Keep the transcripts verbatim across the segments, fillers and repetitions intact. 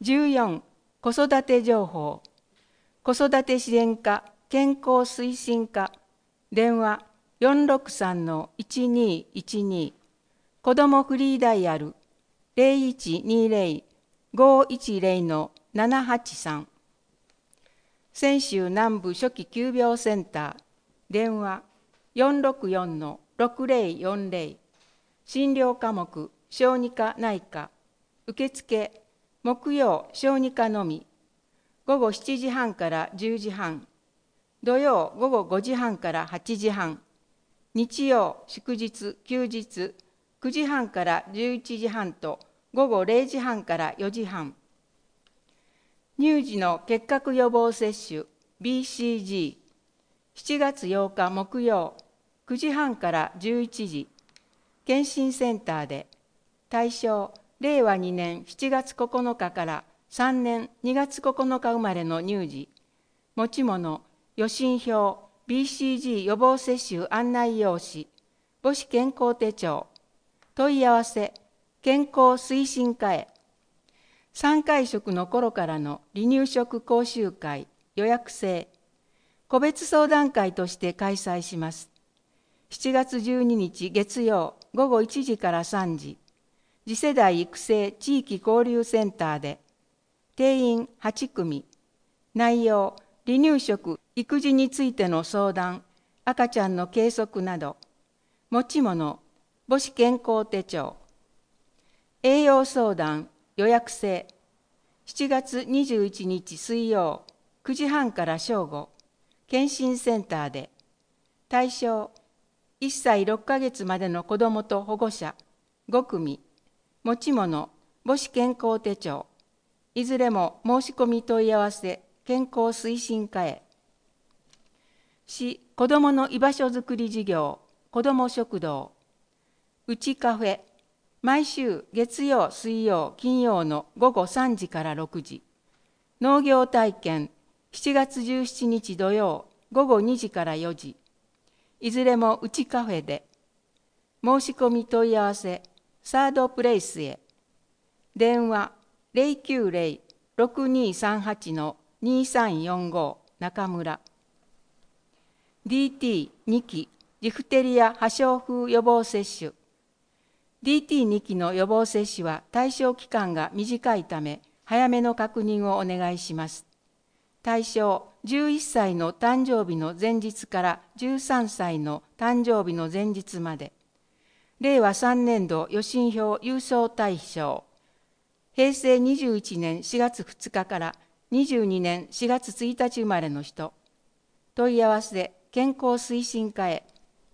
じゅうよん、子育て情報。子育て支援課健康推進課電話 よんろくさんのいちにいちに、子どもフリーダイヤル ゼロいちにゼロ ごいちゼロのななはちさん。泉州南部初期急病センター電話 よんろくよんのろくゼロよんゼロ。診療科目小児科内科。受付木曜小児科のみ。午後しちじはんからじゅうじはん。土曜午後ごじはんからはちじはん。日曜祝日休日くじはんからじゅういちじはんと午後れいじはんからよじはん。乳児の結核予防接種 ビーシージー。しちがつようか木曜くじはんからじゅういちじ。検診センターで。対象れいわにねんしちがつここのかからさんねんにがつここのか生まれの乳児。持ち物予診票 ビーシージー 予防接種案内用紙母子健康手帳。問い合わせ健康推進課へ。さんかい食の頃からの離乳食講習会予約制。個別相談会として開催します。しちがつじゅうににち月曜午後いちじからさんじ。次世代育成地域交流センターで。定員はちくみ。内容離乳食育児についての相談、赤ちゃんの計測など。持ち物母子健康手帳。栄養相談予約制。しちがつにじゅういちにち水曜くじはんから正午。検診センターで。対象いっさいろっかげつまでの子どもと保護者ごくみ。持ち物母子健康手帳。いずれも申し込み問い合わせ健康推進課へ。市子どもの居場所づくり事業子ども食堂。うちカフェ毎週月曜水曜金曜の午後さんじからろくじ。農業体験しちがつじゅうしちにち土曜午後にじからよじ。いずれもうちカフェで。申し込み問い合わせサードプレイスへ。電話 ゼロきゅうゼロ ろくにさんはちのにさんよんご 中村。 ディーティーに 期ジフテリア破傷風予防接種。 ディーティーに 期の予防接種は対象期間が短いため早めの確認をお願いします。対象じゅういっさいの誕生日の前日からじゅうさんさいの誕生日の前日まで。れいわさんねんど予診票郵送対象。へいせいにじゅういちねんしがつふつかからにじゅうにねんしがつついたち生まれの人。問い合わせ健康推進課へ。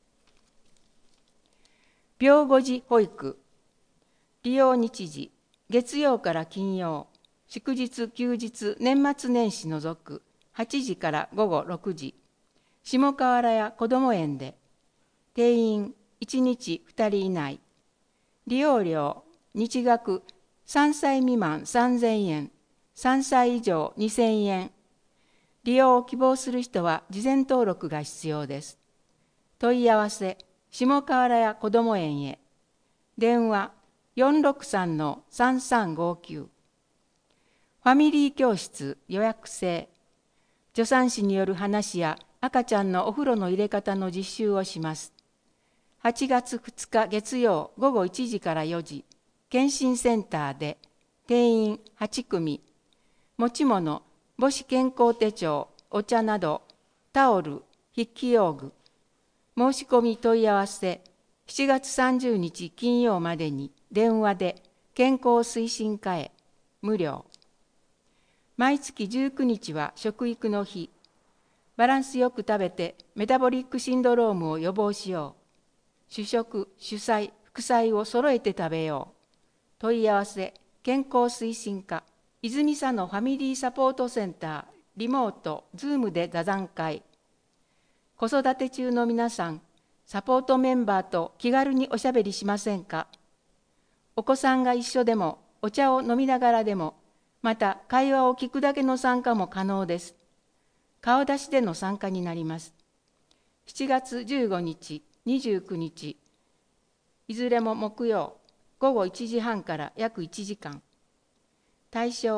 病後児保育。利用日時月曜から金曜、祝日休日年末年始除くはちじからごごろくじ。下河原屋こども園で。定員いちにちふたり以内。利用料日額さんさい未満さんぜんえん、さんさい以上にせんえん。利用を希望する人は事前登録が必要です。問い合わせ下河原屋こども園へ。電話 よんろくさんのさんさんごきゅう。ファミリー教室予約制。助産師による話や赤ちゃんのお風呂の入れ方の実習をします。はちがつふつか月曜午後いちじからよじ。検診センターで。定員はちくみ。持ち物母子健康手帳、お茶など、タオル、筆記用具。申し込み問い合わせしちがつさんじゅうにち金曜までに電話で健康推進課へ。無料。毎月じゅうくにちは食育の日。バランスよく食べてメタボリックシンドロームを予防しよう。主食、主菜、副菜を揃えて食べよう。問い合わせ健康推進課。泉佐野ファミリーサポートセンターリモートズームで座談会。子育て中の皆さん、サポートメンバーと気軽におしゃべりしませんか？お子さんが一緒でもお茶を飲みながらでも、また会話を聞くだけの参加も可能です。顔出しでの参加になります。しちがつじゅうごにち、にじゅうくにち、いずれも木曜、ごごいちじはんから約いちじかん。対象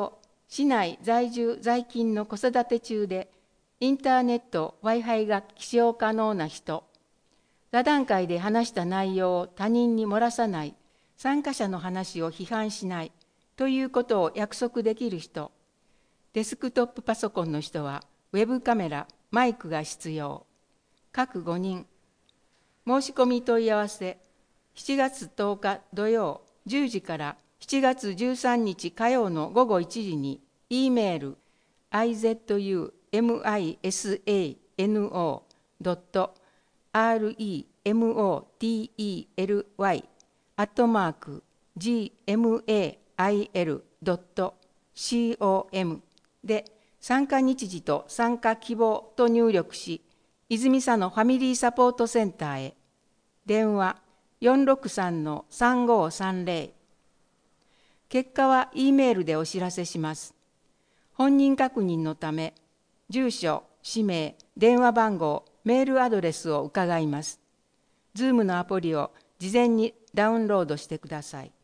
市内在住在勤の子育て中で、インターネット、Wi-Fi が起用可能な人、座談会で話した内容を他人に漏らさない、参加者の話を批判しないということを約束できる人、デスクトップパソコンの人は、ウェブカメラ、マイクが必要。各ごにん。申し込み問い合わせ、しちがつとおか土曜じゅうじからしちがつじゅうさんにち火曜のごごいちじに、E メール、アイゼットユーエムアイエスエーエヌオー ドット アールイーエムオーティーイーエルワイ アットマーク ジーエムエーアイエル ドット コム で参加日時と参加希望と入力し、泉佐野ファミリーサポートセンターへ。電話 よんろくさんのさんごさんぜろ。結果は E メールでお知らせします。本人確認のため、住所、氏名、電話番号、メールアドレスを伺います。Zoom のアプリを事前にダウンロードしてください。